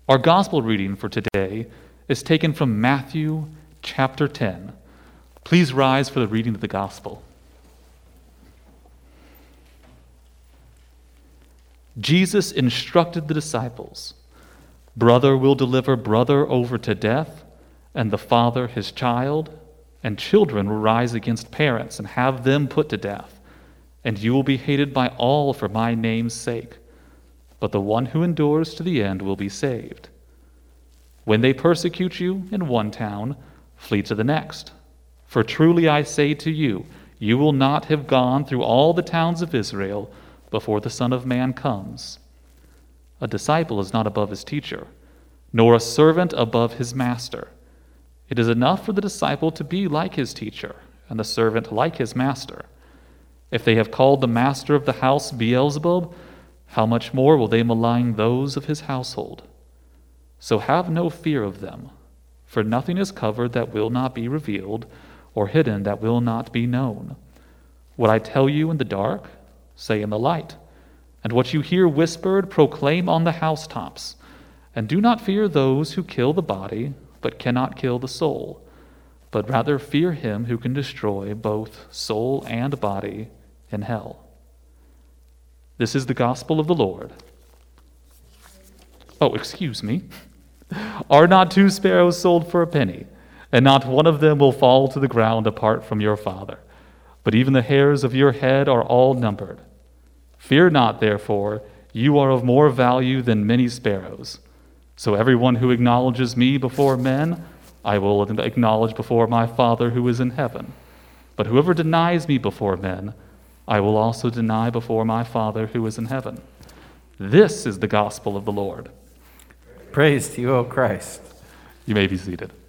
Our gospel reading for today is taken from Matthew chapter 10. Please rise for the reading of the gospel. Jesus instructed the disciples, "Brother will deliver brother over to death, and the father his child, and children will rise against parents and have them put to death. And you will be hated by all for my name's sake, but the one who endures to the end will be saved. When they persecute you in one town, flee to the next. For truly I say to you, you will not have gone through all the towns of Israel before the Son of Man comes. A disciple is not above his teacher, nor a servant above his master. It is enough for the disciple to be like his teacher, and the servant like his master. If they have called the master of the house Beelzebub, how much more will they malign those of his household? So have no fear of them, for nothing is covered that will not be revealed, or hidden that will not be known. What I tell you in the dark, say in the light, and what you hear whispered, proclaim on the housetops. And do not fear those who kill the body, but cannot kill the soul, but rather fear him who can destroy both soul and body in hell." This is the gospel of the Lord. Oh, excuse me. Are not 2 sparrows sold for a penny, and not one of them will fall to the ground apart from your Father? But even the hairs of your head are all numbered. Fear not, therefore, you are of more value than many sparrows. So everyone who acknowledges me before men, I will acknowledge before my Father who is in heaven. But whoever denies me before men, I will also deny before my Father who is in heaven. This is the gospel of the Lord. Praise to you, O Christ. You may be seated.